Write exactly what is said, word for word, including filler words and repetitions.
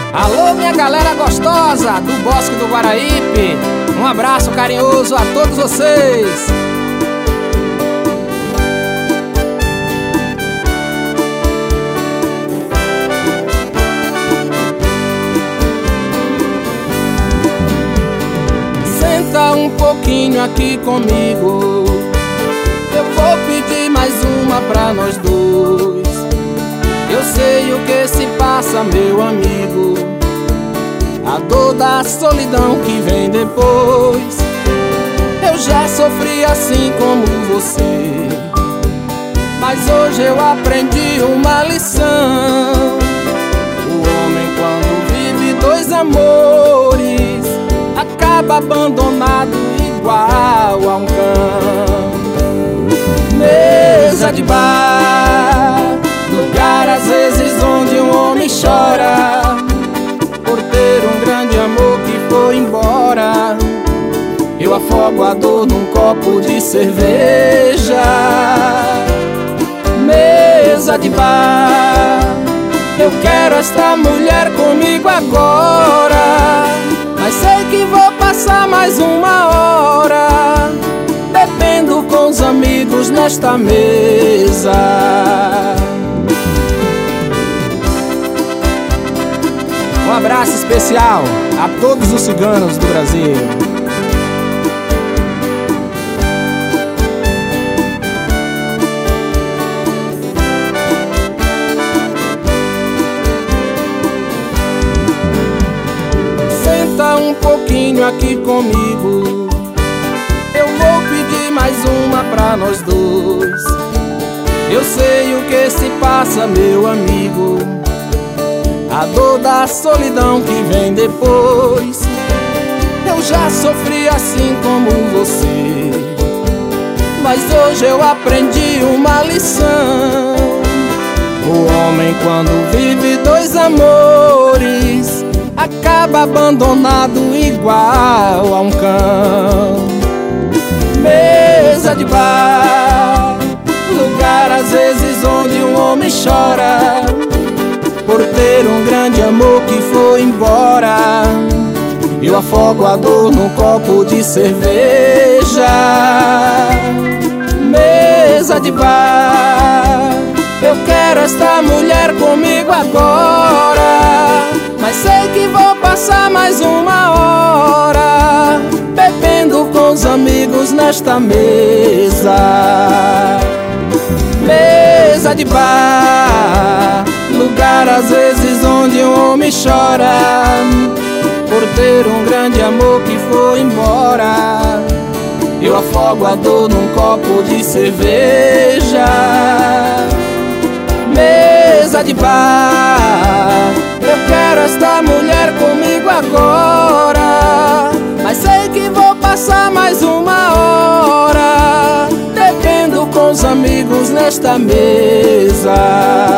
Alô, minha galera gostosa do Bosque do Guaraípe, um abraço carinhoso a todos vocês. Senta um pouquinho aqui comigo, eu vou pedir mais uma pra nós dois. Eu sei o que se passa, meu amigo, a dor da solidão que vem depois. Eu já sofri assim como você, mas hoje eu aprendi uma lição. O homem, quando vive dois amores, acaba abandonado igual a um cão. Mesa de bar, lugar às vezes onde um homem chora por ter um grande amor que foi embora. Eu afogo a dor num copo de cerveja. Mesa de bar, eu quero esta mulher comigo agora, mas sei que vou passar mais uma hora bebendo com os amigos nesta mesa. Um abraço especial a todos os ciganos do Brasil. Senta um pouquinho aqui comigo, eu vou pedir mais uma pra nós dois. Eu sei o que se passa, meu amigo, a dor da solidão que vem depois. Eu já sofri assim como você, mas hoje eu aprendi uma lição. O homem, quando vive dois amores, acaba abandonado igual a um cão. Mesa de bar, lugar às vezes onde um homem chora por ter um grande amor que foi embora. Eu afogo a dor num copo de cerveja. Mesa de bar, eu quero esta mulher comigo agora, mas sei que vou passar mais uma hora bebendo com os amigos nesta mesa. Mesa de bar, lugar às vezes onde um homem chora por ter um grande amor que foi embora. Eu afogo a dor num copo de cerveja. Mesa de bar, eu quero esta mulher comigo agora, mas sei que vou passar mais uma hora bebendo com os amigos nesta mesa.